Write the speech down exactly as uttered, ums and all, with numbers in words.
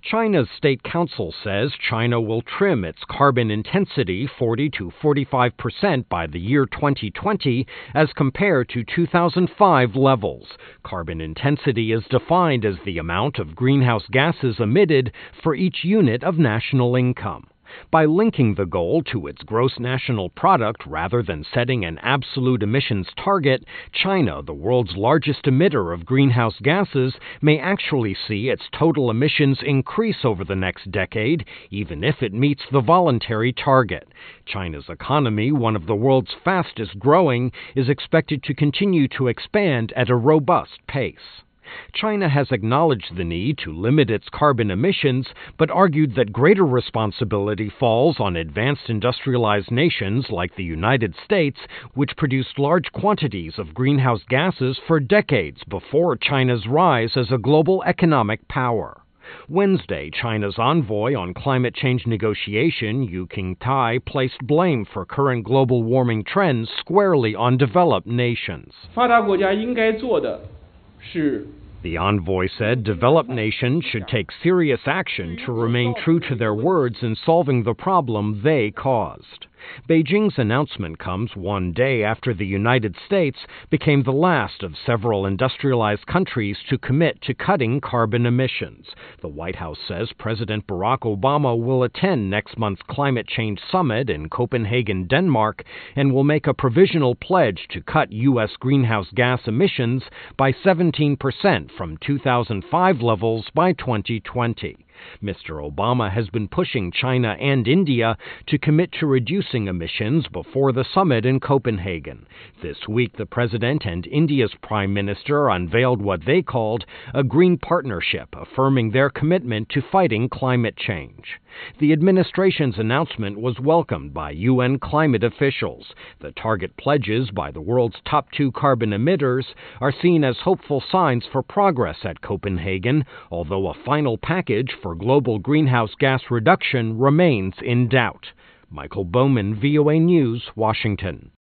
China's State Council says China will trim its carbon intensity forty to forty-five percent by the year twenty twenty as compared to two thousand five levels. Carbon intensity is defined as the amount of greenhouse gases emitted for each unit of national income. By linking the goal to its gross national product rather than setting an absolute emissions target, China, the world's largest emitter of greenhouse gases, may actually see its total emissions increase over the next decade, even if it meets the voluntary target. China's economy, one of the world's fastest growing, is expected to continue to expand at a robust pace. China has acknowledged the need to limit its carbon emissions, but argued that greater responsibility falls on advanced industrialized nations like the United States, which produced large quantities of greenhouse gases for decades before China's rise as a global economic power. Wednesday, China's envoy on climate change negotiation, Yu Qingtai, placed blame for current global warming trends squarely on developed nations. 发达国家应该做的是 The envoy said developed nations should take serious action to remain true to their words in solving the problem they caused. Beijing's announcement comes one day after the United States became the last of several industrialized countries to commit to cutting carbon emissions. The White House says President Barack Obama will attend next month's climate change summit in Copenhagen, Denmark, and will make a provisional pledge to cut U S greenhouse gas emissions by seventeen percent from two thousand five levels by twenty twenty. Mister Obama has been pushing China and India to commit to reducing emissions before the summit in Copenhagen. This week, the president and India's prime minister unveiled what they called a green partnership, affirming their commitment to fighting climate change. The administration's announcement was welcomed by U N climate officials. The target pledges by the world's top two carbon emitters are seen as hopeful signs for progress at Copenhagen, although a final package for global greenhouse gas reduction remains in doubt. Michael Bowman, V O A News, Washington.